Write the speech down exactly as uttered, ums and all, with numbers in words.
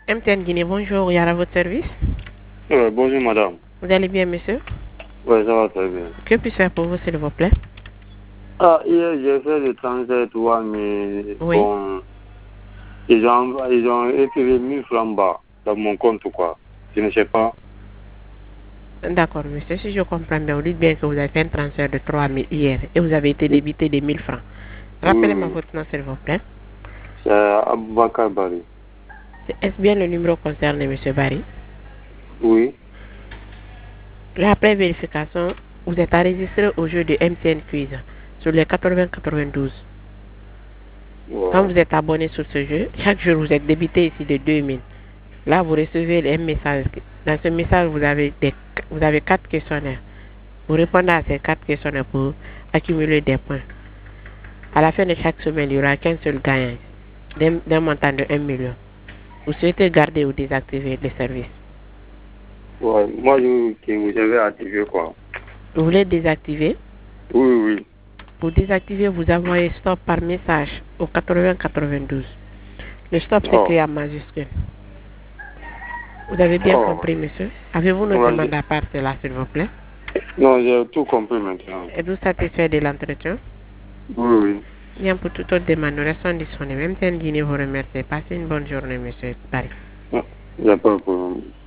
M T N Guinée, bonjour, il y a à votre service. Euh, bonjour madame. Vous allez bien, monsieur? Oui, ça va très bien. Que puis-je faire pour vous, s'il vous plaît? Ah, hier j'ai fait le transfert, toi, mais Oui. bon, ils ont, ils ont écrit mille francs bas dans mon compte, quoi. Je ne sais pas. D'accord, monsieur. Si je comprends bien, vous dites bien que vous avez fait un transfert de trois mille hier et vous avez été débité de mille francs. Rappelez-moi Oui, votre nom, s'il vous plaît. c'est Aboubakar Bari. Est-ce bien le numéro concerné, monsieur Barry? Oui. Là, après vérification, vous êtes enregistré au jeu de M T N Quiz sur les quatre-vingts quatre-vingt-douze. Quand Ouais. vous êtes abonné sur ce jeu, chaque jour vous êtes débité ici de deux mille. Là, vous recevez un message. Dans ce message, vous avez, des, vous avez quatre questionnaires. Vous répondez à ces quatre questionnaires pour accumuler des points. À la fin de chaque semaine, il n'y aura qu'un seul gagnant d'un montant de un million. Vous souhaitez garder ou désactiver les services? Ouais. Moi, je, que vous avez activé, quoi. Vous voulez désactiver? Oui, oui. Pour désactiver, vous envoyez stop par message au quatre-vingts quatre-vingt-douze. Le stop Oh. s'écrit en majuscule. Vous avez bien Oh. compris, monsieur? Avez-vous une Ouais, demande j'ai- à part de là, s'il vous plaît? non, j'ai tout compris maintenant. Êtes-vous satisfait de l'entretien? Oui, oui. Bien, pour toute autre demande, nous restons disponibles. M T N Guinée vous remercie. Passez une bonne journée, monsieur Barry. Il n'y a pas de problème.